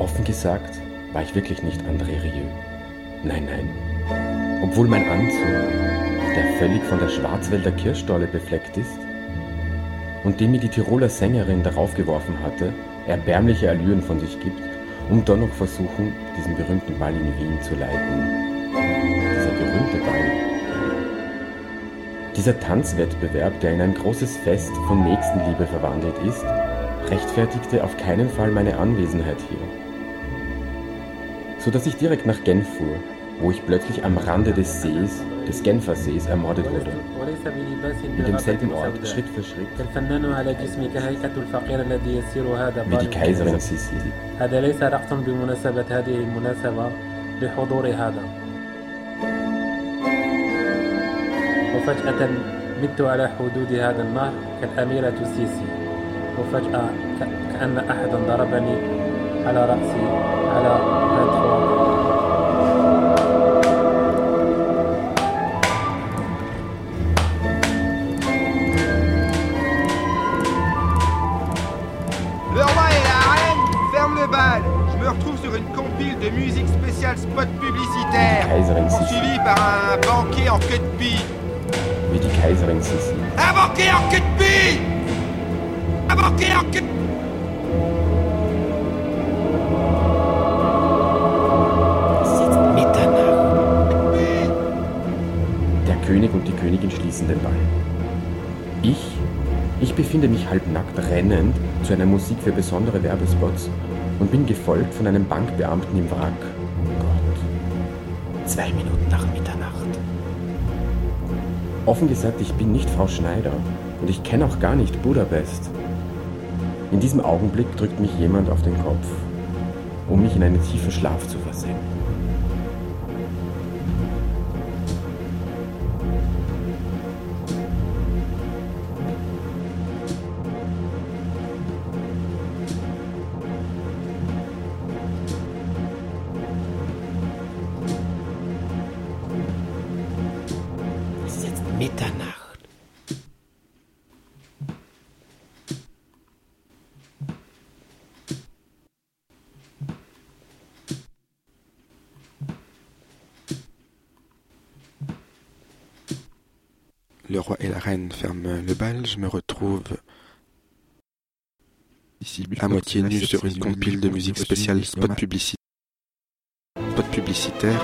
Offen gesagt war ich wirklich nicht André Rieu. Nein, nein. Obwohl mein Anzug, der völlig von der Schwarzwälder Kirschtorle befleckt ist und dem mir die Tiroler Sängerin darauf geworfen hatte, erbärmliche Allüren von sich gibt, um dann noch versuchen, diesen berühmten Ball in Wien zu leiten. Dieser berühmte Ball. Dieser Tanzwettbewerb, der in ein großes Fest von Nächstenliebe verwandelt ist, rechtfertigte auf keinen Fall meine Anwesenheit hier. So dass ich direkt nach Genf fuhr, wo ich plötzlich am Rande des Sees, des Genfersees, ermordet wurde. In demselben Ort, Schritt für Schritt, wie die Kaiserin Sissi. وفجأة مت على حدود هذا النهر كالأميرة سيسي وفجأة كأن أحدا ضربني على رأسي على فتوى Le roi et la reine ferment le bal. Je me retrouve sur une compile de musique spéciale spot publicitaire, poursuivi par un banquet en queue de pie. Wie die Kaiserin Sissi. Un banquet en queue de pie! Un banquet en queue de... Es ist jetzt Mitternacht. Der König und die Königin schließen den Ball. Ich befinde mich halbnackt rennend zu einer Musik für besondere Werbespots und bin gefolgt von einem Bankbeamten im Wrack. Oh Gott. 2 Minuten nach Mitternacht. Offen gesagt, ich bin nicht Frau Schneider und ich kenne auch gar nicht Budapest. In diesem Augenblick drückt mich jemand auf den Kopf, um mich in einen tiefen Schlaf zu versenken. Mitternacht. Le roi et la reine ferment le bal, je me retrouve à moitié nu sur une compile de musique spéciale spot publicitaire.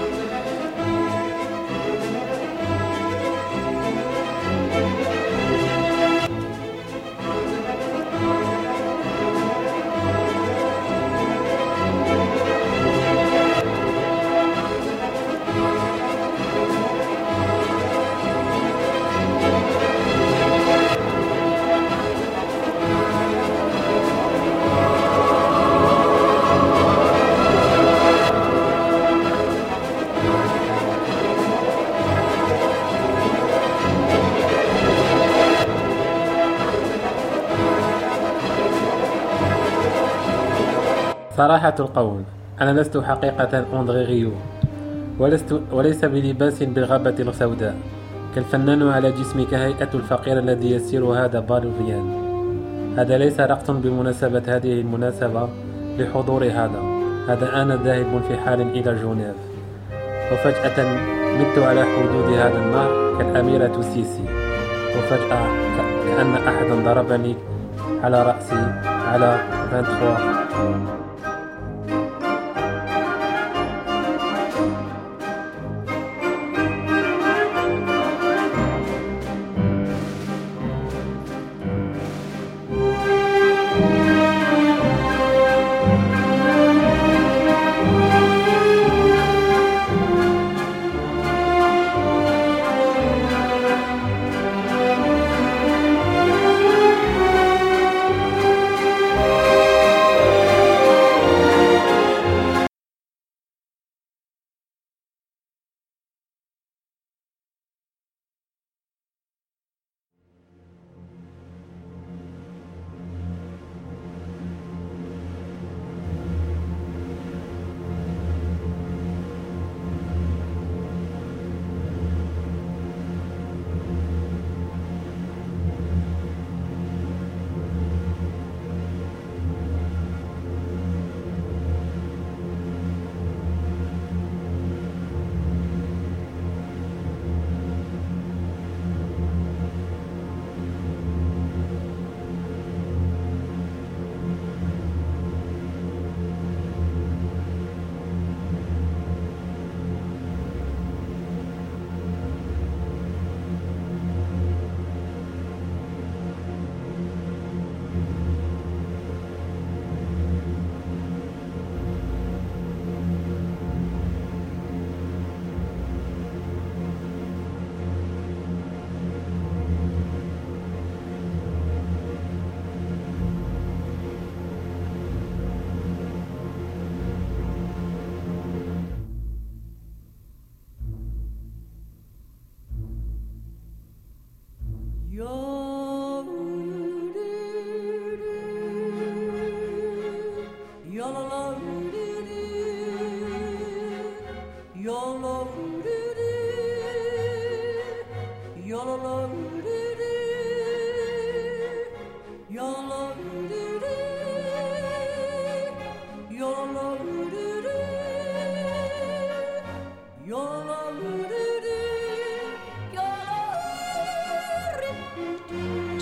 صراحة القول أنا لست حقيقة أندري ريو وليس بلباس بالغابة السوداء كالفنان على جسمك هيئة الفقير الذي يسير هذا بالفيان. هذا ليس رقص بمناسبة هذه المناسبة لحضور هذا أنا ذاهب في حال إلى جنيف وفجأة مت على حدود هذا النهر كالأميرة سيسي وفجأة كأن أحدا ضربني على رأسي على 23.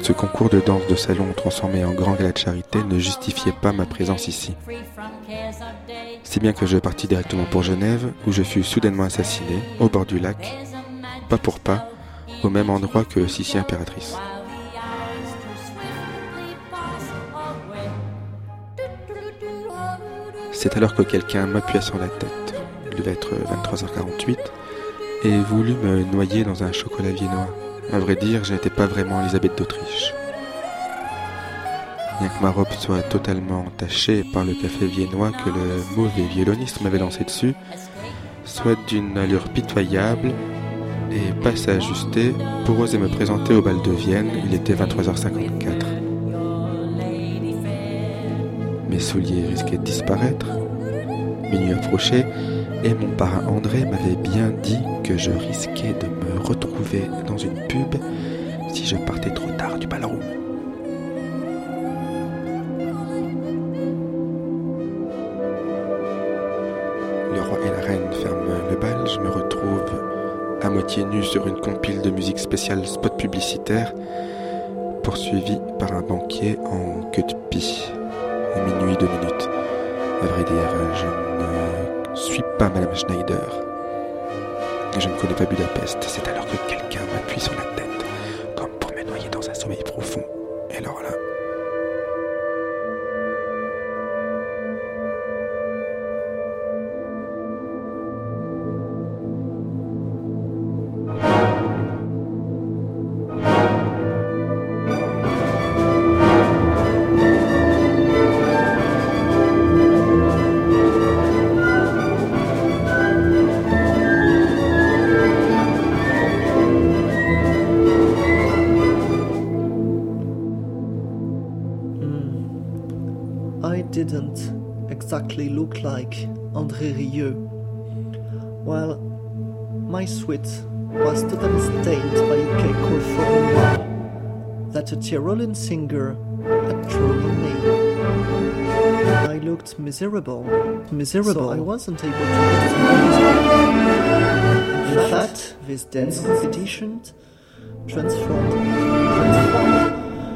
Ce concours de danse de salon transformé en grand gala de charité ne justifiait pas ma présence ici. Si bien que je partis directement pour Genève, où je fus soudainement assassiné, au bord du lac, pas pour pas, au même endroit que Sissi Impératrice. C'est alors que quelqu'un m'appuya sur la tête, il devait être 23h48, et voulut me noyer dans un chocolat viennois. À vrai dire, je n'étais pas vraiment Elisabeth d'Autriche. Bien que ma robe soit totalement tachée par le café viennois que le mauvais violoniste m'avait lancé dessus, soit d'une allure pitoyable et pas s'ajuster pour oser me présenter au bal de Vienne, il était 23h54. Mes souliers risquaient de disparaître, minuit approchait, et mon parrain André m'avait bien dit que je risquais de me retrouver dans une pub si je partais trop tard du ballroom. Le roi et la reine ferment le bal, je me retrouve à moitié nu sur une compile de musique spéciale spot publicitaire, poursuivi par un banquier en queue de pie. Minuit 2 minutes. À vrai dire, je ne suis pas Madame Schneider. Je ne connais pas Budapest. C'est alors que quelqu'un m'appuie sur la tête, comme pour me noyer dans un sommeil profond. Et alors là... Didn't exactly look like André Rieu. Well, my suite was totally stained by a cake called Florent that a Tyrolean singer had thrown on me. I looked miserable, so I wasn't able to get to the In fact, this dance competition transformed.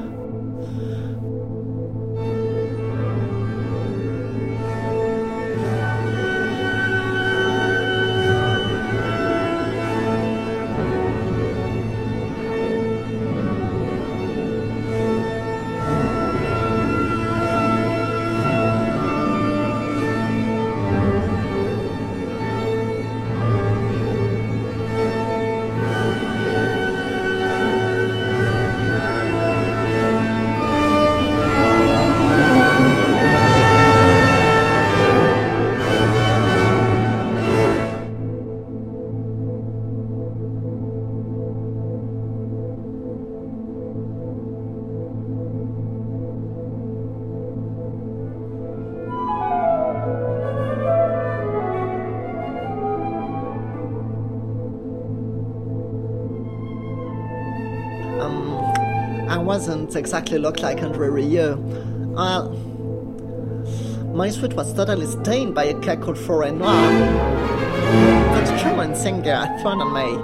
I wasn't exactly looked like André Rieu. Well, my suite was totally stained by a cake called Forêt Noire that a German singer had thrown on me.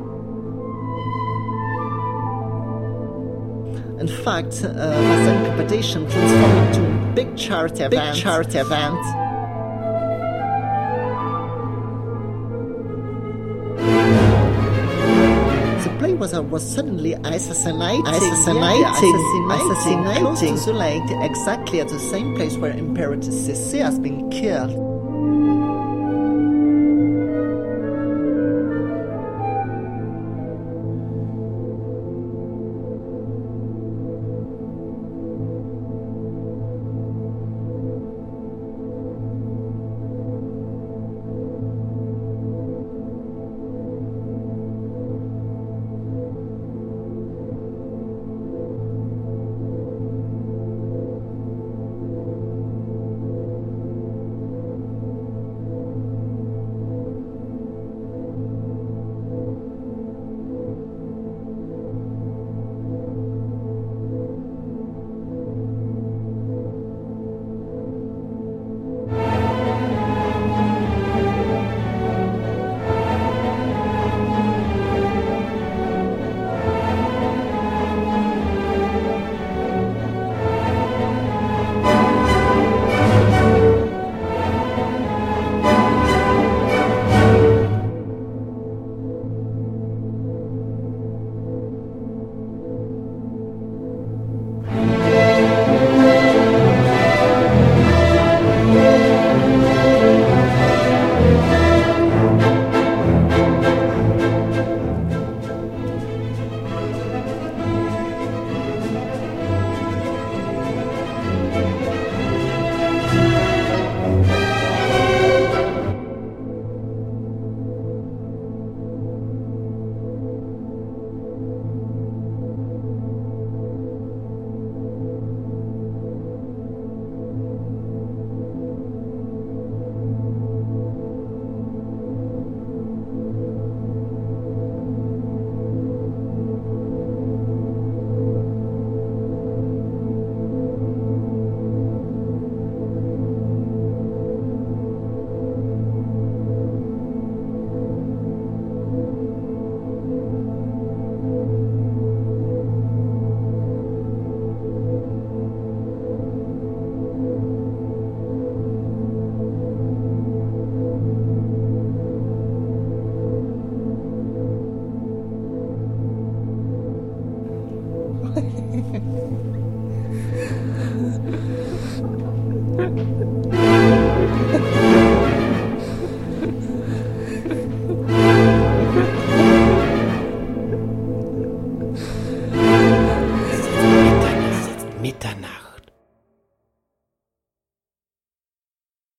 In fact, the same competition transformed into a big charity event. Was suddenly assassinating close to the lake, exactly at the same place where Imperatrice Sissi has been killed.